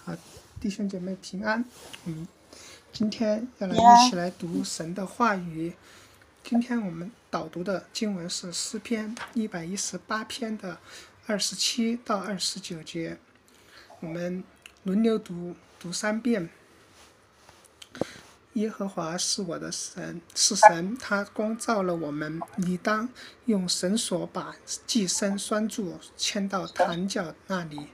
好，弟兄姐妹平安。今天要来一起来读神的话语。今天我们导读的经文是诗篇118篇的27到29节，我们轮流读3遍。耶和华是我的神，是神，他光照了我们。你当用绳索把寄生拴住，牵到坛角那里。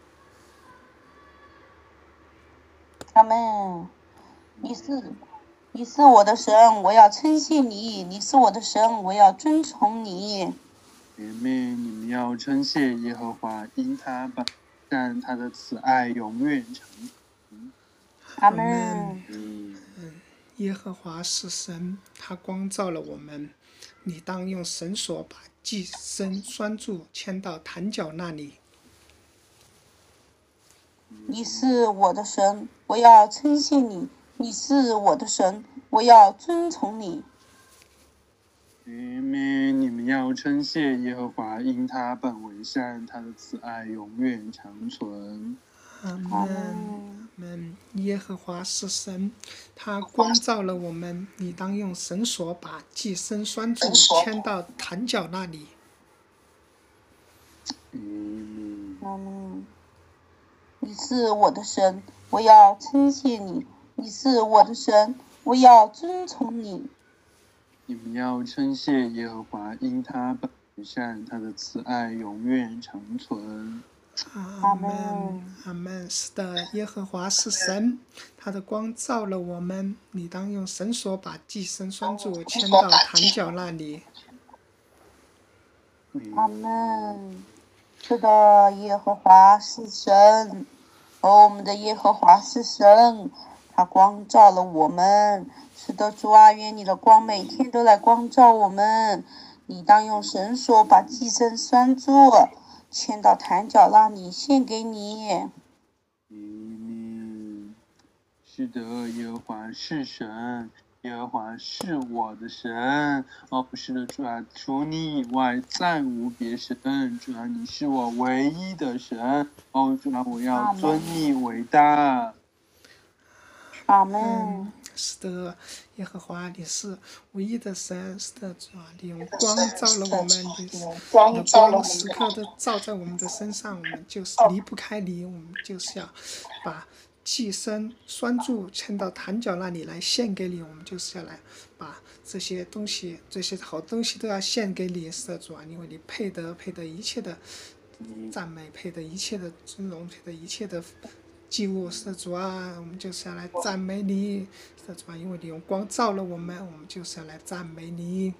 阿们，你是我的神，我要称谢你；你是我的神，我要尊崇你。 姐妹，你们要称谢耶和华，因他本善，他的慈爱永远长存。 阿们。 耶和华是神，他光照了我们。你当用绳索把寄生拴住，牵到坛角那里。 你是我的神，我要称谢你；你是我的神，我要尊崇你。 姐妹，你们要称谢耶和华，因他本为善，他的慈爱永远长存。 阿们。耶和华是神，他光照了我们。你当用绳索把寄生拴住，牵到坛角那里。 阿们。你是我的神，我要称谢你；你是我的神，我要尊崇你。 你们要称谢耶和华，因他本为善，他的慈爱永远长存。 阿们。是的，耶和华是神，他的光照了我们。你当用绳索把寄生拴住，牵到坛角那里。 阿们。是的，耶和华是神，我们的耶和华是神，他光照了我们。是的，主啊，愿你的光每天都来光照我们。你当用绳索把寄生拴住，牵到坛角那里，献给你。 是的，耶和华是神，耶和华是我的神。是的，主啊，除你以外再无别神。主啊，你是我唯一的神。主啊，我要尊你为大。 阿们。 是的，耶和华，你是唯一的神。是的，主啊，你用光照了我们，你的光时刻都照在我们的身上，我们就是离不开你，我们就是要把寄生拴住，牵到坛角那里来献给你。我们就是要来把这些东西，这些好东西都要献给你。是的，主啊，因为你配得一切的赞美，配得一切的尊荣，配得一切的祭物。是的，主啊，我们就是要来赞美你。是的，主啊，因为你用光照了我们，我们就是要来赞美你。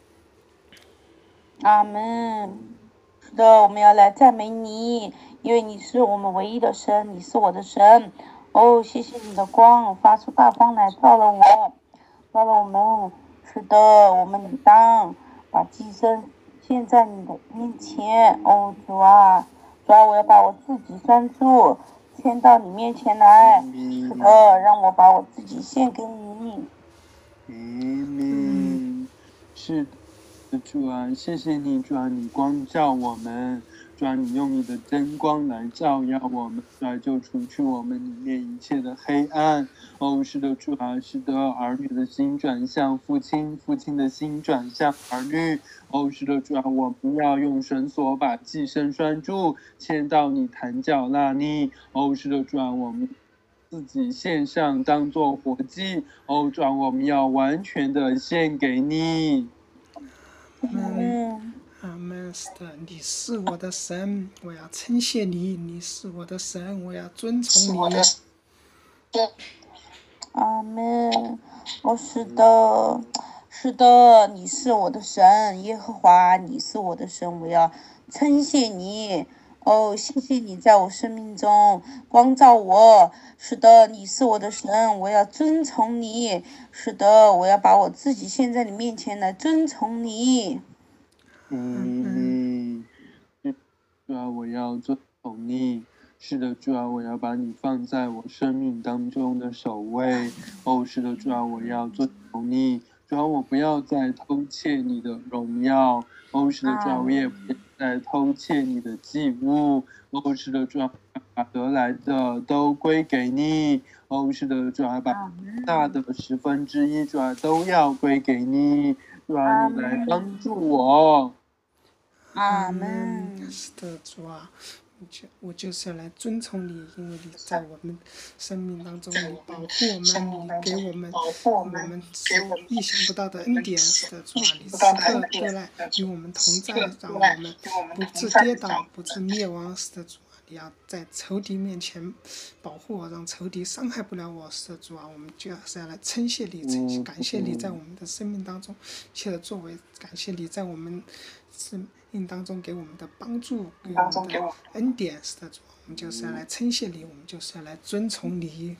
阿们。是的，我们要来赞美你，因为你是我们唯一的神，你是我的神。谢谢你的光发出大光来照了我们。是的，我们理当把寄生献在你的面前。主啊，我要把我自己拴住，牵到你面前来。是的，让我把我自己献给你。 是的，主啊，谢谢你，主啊，你光照我们，主啊，你用你的真光来照耀我们，主啊，就除去我们里面一切的黑暗。是的，主啊，是的，儿女的心转向父亲，父亲的心转向儿女。是的，主啊，我们要用绳索把寄生拴住，牵到你坛角那里。是的，主啊，我们自己献上当作活祭。主啊，我们要完全的献给你。 阿们。是的，你是我的神，我要称谢你；你是我的神，我要尊崇你。 阿们。是的，你是我的神，耶和华，你是我的神，我要称谢你。谢谢你在我生命中光照我。是的，你是我的神，我要尊崇你。是的，我要把我自己献在你面前来尊崇你。 主啊，我要尊崇你。是的，主啊，我要把你放在我生命当中的首位。是的，主啊，我要尊崇你。主啊，我不要再偷窃你的荣耀。是的，主啊，我也不要再偷窃你的祭物。是的，主啊，把得来的都归给你。哦，是的，主啊，把大的1/10，主啊，都要归给你。主啊，你来帮助我。 阿门。 是的，主啊，我就是要来遵从你，因为你在我们生命当中，你保护我们，你给我们意想不到的恩典。是的，主啊，你时刻都来与我们同在，让我们不致跌倒，不致灭亡。是的，主啊，你要在仇敌面前保护我，让仇敌伤害不了我。是的，主啊，我们就是要来称谢你，感谢你在我们的生命当中一切的作为，感谢你在我们生命当中给我们的帮助，给我们的恩典。是的，主，我们就是要来称谢你，我们就是要来遵从你。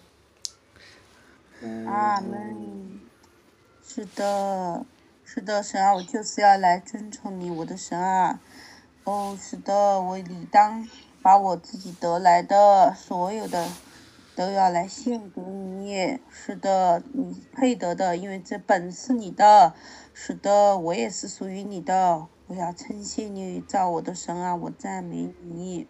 阿门。是的，是的，神啊，我就是要来遵从你，我的神啊。哦，是的，我理当把我自己得来的所有的都要来献给你。是的，你配得的，因为这本是你的。是的，我也是属于你的。我要称谢你，造我的神啊，我赞美你。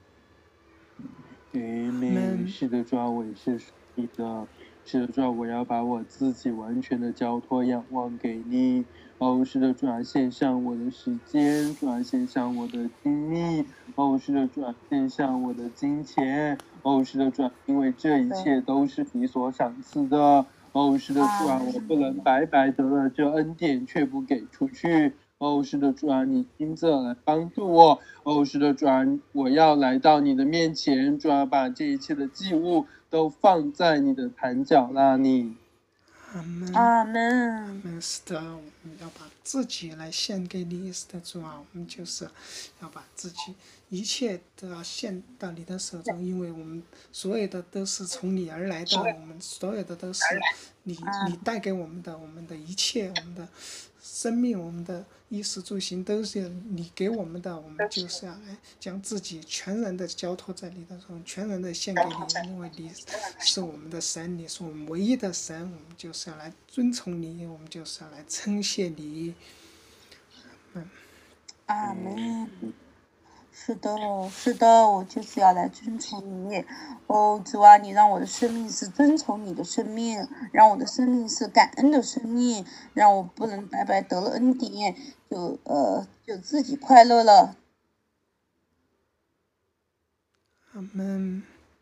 是的，主啊，我也是属你的。是的，主啊，我要把我自己完全的交托仰望给你。哦，是的，主啊，献上我的时间，主啊，献上我的精力。哦，是的，主啊，献上我的金钱。哦，是的，主啊，因为这一切都是你所赏赐的。哦，是的，主啊，我不能白白得了这恩典却不给出去。哦，是的，主啊，你亲自来帮助我。哦，是的，主啊，我要来到你的面前，主啊，把这一切的祭物都放在你的坛脚那里。 阿门。 阿门。 是的，我们要把自己来献给你。是的，主啊，我们就是要把自己一切都要献到你的手中，因为我们所有的都是从你而来的，我们所有的都是你带给我们的一切，我们的生命，我们的衣食住行都是你给我们的，我们就是要来将自己全然的交托在你的手中，全然的献给你，因为你是我们的神，你是我们唯一的神，我们就是要来遵从你，我们就是要来称谢你。 阿门。是的，是的，我就是要来遵从你。哦，主啊，你让我的生命是遵从你的生命，让我的生命是感恩的生命，让我不能白白得了恩典，就自己快乐了。 阿门。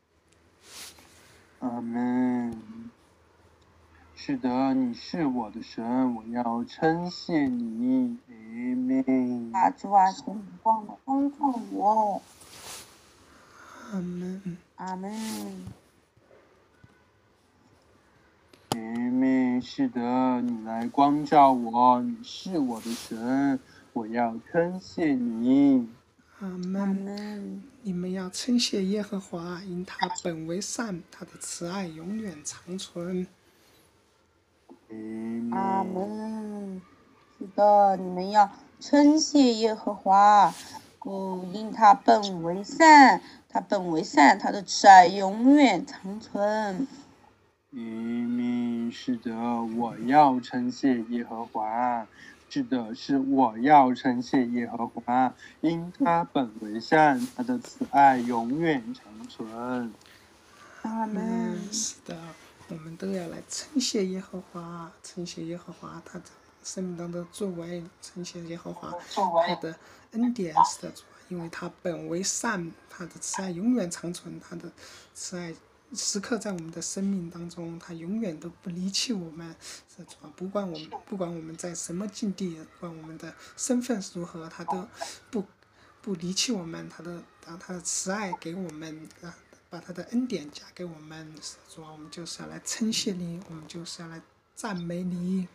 阿门。是的，你是我的神，我要称谢你。阿门。 主啊，请你光照我。 阿门。 阿门。 阿门。是的，你来光照我，你是我的神，我要称谢你。 阿门。你们要称谢耶和华，因他本为善，他的慈爱永远长存。 阿门。是的，你们要称谢耶和华，因他本为善，他本为善，他的慈爱永远长存。 是的，我要称谢耶和华。是的，是我要称谢耶和华，因他本为善，他的慈爱永远长存。 阿门。 是的，我们都要来称谢耶和华，称谢耶和华他的生命当中的作为，称谢耶和华他的恩典。是的，主，因为他本为善，他的慈爱永远长存，他的慈爱时刻在我们的生命当中，他永远都不离弃我们。是的，主，不管我们在什么境地，不管我们的身份是如何，他都不离弃我们，他的慈爱给我们，把他的恩典加给我们。主啊，我们就是要来称谢你，我们就是要来赞美你。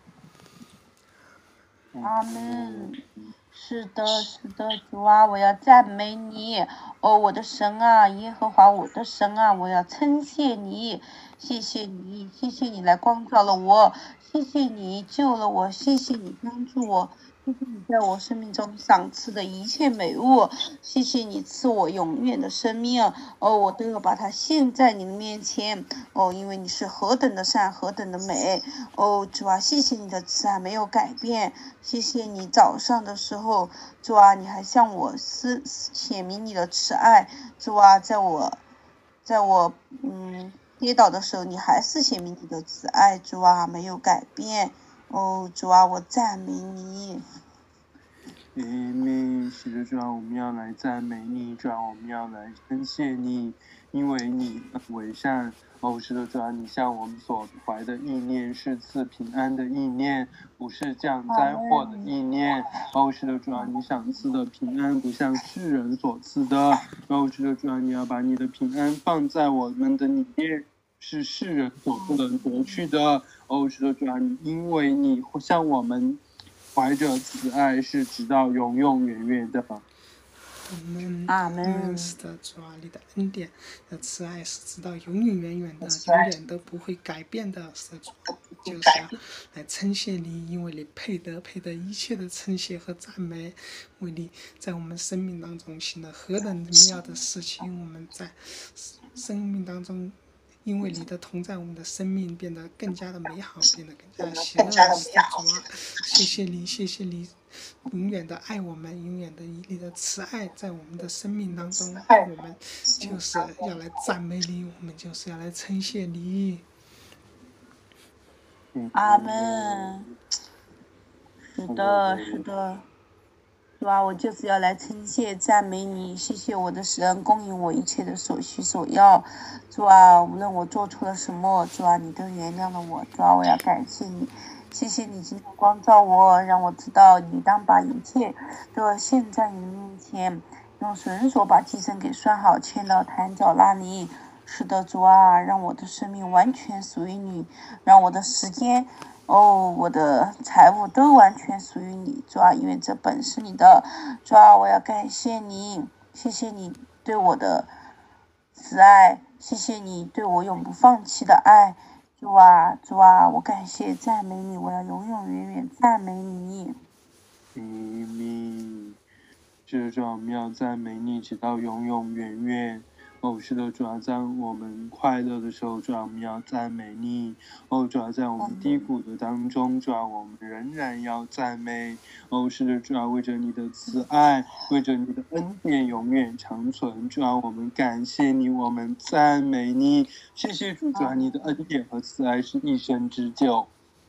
阿门。是的，是的，主啊，我要赞美你。哦，我的神啊，耶和华，我的神啊，我要称谢你，谢谢你，谢谢你来光照了我，谢谢你救了我，谢谢你帮助我，谢谢你在我生命中赏赐的一切美物，谢谢你赐我永远的生命。哦，我都要把它献在你的面前。哦，因为你是何等的善，何等的美。哦，主啊，谢谢你的慈爱没有改变，谢谢你早上的时候，主啊，你还向我显明你的慈爱。主啊，在我在我跌倒的时候，你还是显明你的慈爱，主啊，没有改变。哦，主啊，我赞美你。 阿门。是的，主啊，我们要来赞美你，主啊，我们要来称谢你，因为你为善。是的，主啊，你向我们所怀的意念是赐平安的意念，不是降灾祸的意念。是的，主啊，你赏赐的平安不像世人所赐的。是的，主啊，你要把你的平安放在我们的里面，是世人所不能夺去的。是的，主啊，因为你向我们怀着慈爱，是直到永永远远的。 阿门。 是的，主啊，你的恩典的慈爱是直到永永远远的，永远都不会改变的。是的，主啊，就是要来称谢你，因为你配得一切的称谢和赞美，为你在我们生命当中行了何等妙的事情，我们在生命当中。因为你的同在，我们的生命变得更加的美好，变得更加喜乐。是的，主啊，谢谢你，谢谢你，永远的爱我们，永远的以你的慈爱在我们的生命当中，我们就是要来赞美你，我们就是要来称谢你。 阿门。是的，是的。主啊，我就是要来称谢赞美你，谢谢我的神供应我一切的所需所要。主啊，无论我做错了什么，主啊，你都原谅了我。主啊，我要感谢你，谢谢你今天光照我，让我知道你当把一切都献在你面前，用绳索把寄生给拴好，牵到坛角那里。是的，主啊，让我的生命完全属于你，让我的时间。我的财物都完全属于你，主啊，因为这本是你的。主啊，我要感谢你，谢谢你对我的慈爱，谢谢你对我永不放弃的爱。主啊，主啊，我感谢赞美你，我要永永远远赞美你。 阿门。是的，主啊，我们要赞美你，直到永永远远。是的，主啊，在我们快乐的时候，主啊，我们要赞美你。主啊，在我们低谷的当中，主啊，我们仍然要赞美。是的，主啊，为着你的慈爱，为着你的恩典永远长存。主啊，我们感谢你，我们赞美你。谢谢主，主啊，你的恩典和慈爱是一生之久。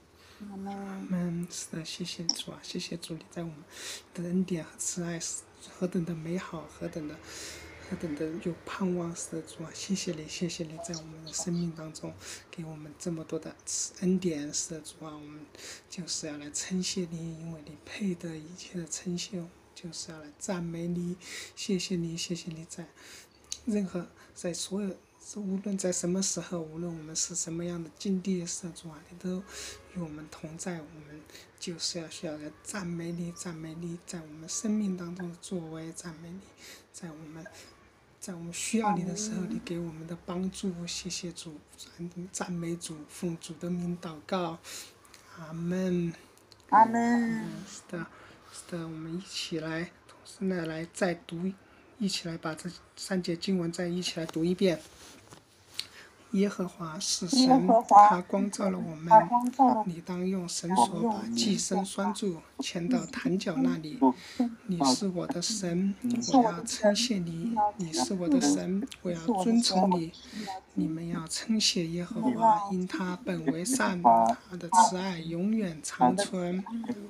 是的，谢谢主啊，谢谢主，你在我们的恩典和慈爱是何等的美好，何等的有盼望。是的，主啊，谢谢你，谢谢你在我们的生命当中给我们这么多的恩典。是的，主啊，我们就是要来称谢你，因为你配得一切的称谢，就是要来赞美你。谢谢你，谢谢你在所有。无论在什么时候，无论我们是什么样的境地，是的，主啊，你都与我们同在。我们就是需要来赞美你，赞美你在我们生命当中的作为，赞美你在我们需要你的时候，你给我们的帮助。谢谢主，赞美主，奉主的名祷告，阿门。 阿门。 是的，我们一起来，同时呢来再读，一起来把这3节经文再一起来读一遍。耶和华是神，他光照了我们。你当用绳索把寄生拴住，牵到坛角那里。你是我的神，我要称谢你；你是我的神，我要尊崇你。你们要称谢耶和华，因他本为善，他的慈爱永远长存。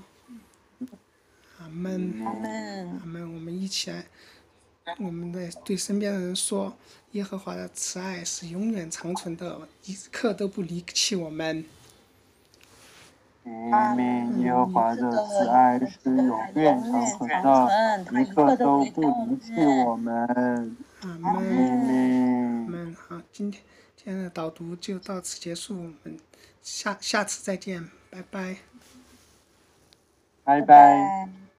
阿门，阿门。我们一起来。我们对身边的人说，耶和华的慈爱是永远长存的，一刻都不离弃我们。 阿门。耶和华的慈爱是永远长存的，一刻都不离弃我们。 阿门，阿门。好，今天的导读就到此结束，我们下次再见，拜拜。 拜拜。